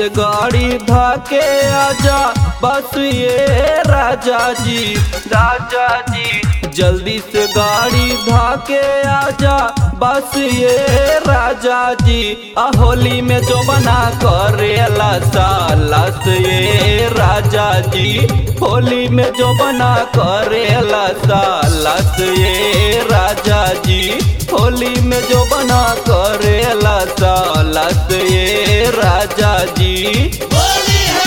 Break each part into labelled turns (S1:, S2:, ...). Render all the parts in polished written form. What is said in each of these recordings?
S1: से गाड़ी धाके आजा बस ये राजा जी, राजा जी। जल्दी से गाड़ी धाके आजा बस ये राजा जी। होली में जो बना करेला सालस ये राजा जी। होली में जो बना करेला सालस ये राजा जी। होली में जो बना करेला सालस ये राजा जी।
S2: होली है।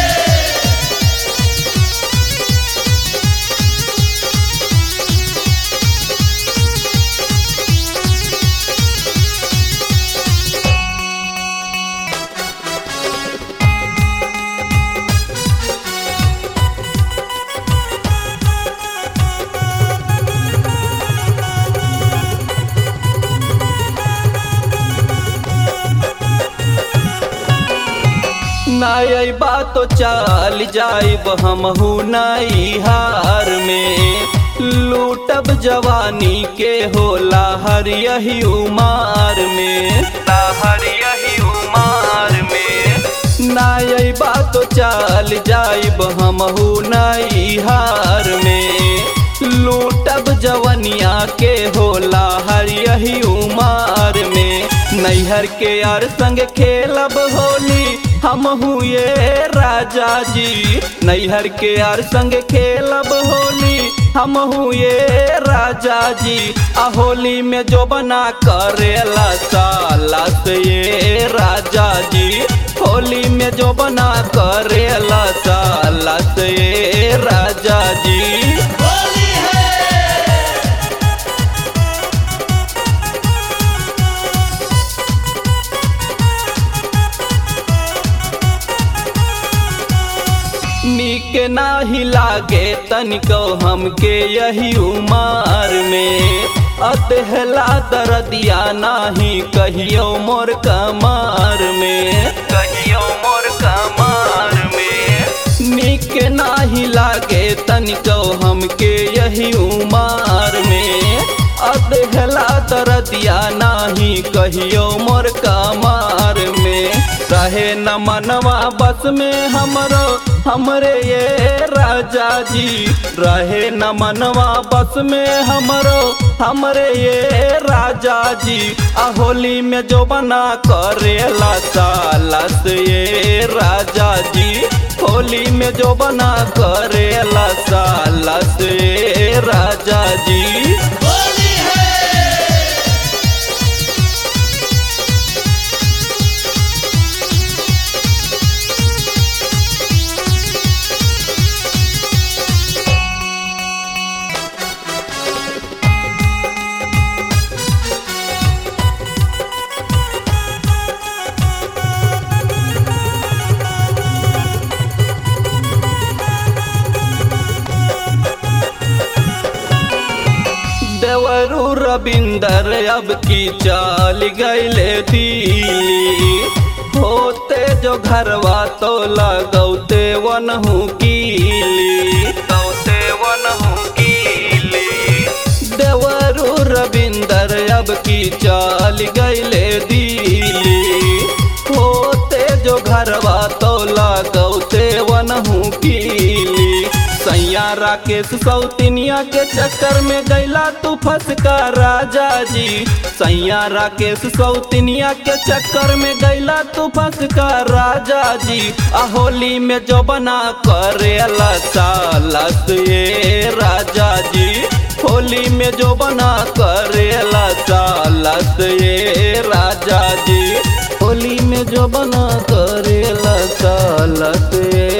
S1: नई बात तो चल जाइब हमहू नई हार में। लूटब जवानी के होला हर यही उमार में, हर यही उमार में। नई बात तो चल जाइब हमहू नई हार में। लूटब जवनिया के होला हर यही उमार में। नैहर के यार संग खेलब होली हम हुए राजा जी। नैहर के यार संग खेलब होली हम हुए राजा जी। होली में जो बना करेला सालस ये राजा जी। होली में जो बना करेला सालस ये राजा जी। नीक नाही लागे तनिको हमके यही उमार में। अतहला दर्दिया नाही कहियो मोर कमार में, कहियो मोर कमार में। नीक नाही लागे तनिको हमके यही उमार में। अतहला दर्दिया नाही कहियो मोर कमार में। रहे न मनवा बस में हमरो हमरे ये राजा जी। रहे न मनवा बस में हमरो हमरे ये राजा जी। होली में जो बना करेला सालस ये राजा जी। होली में जो बना करेला सालस ये राजा जी। देवरू रविंदर अब की चाल गईले दिल्ली। होते जो घरवा तो लगौते वनहू कीली, गौते वनहू कीली। देवरू रविंदर अब की चाल गईले दिल्ली। होते जो घरवा तो लगौते वनहू कीली। सैया राकेश सौतिनिया के चक्कर में गैला तू फंस का राजा जी। सैया राकेश सौतिनिया के चक्कर में गैला तू फंस का राजा जी। होली में जो बना करेला सालस ये राजा जी। होली में जो बना करेला सालस ये राजा जी। होली में जो बना करेला सालस ये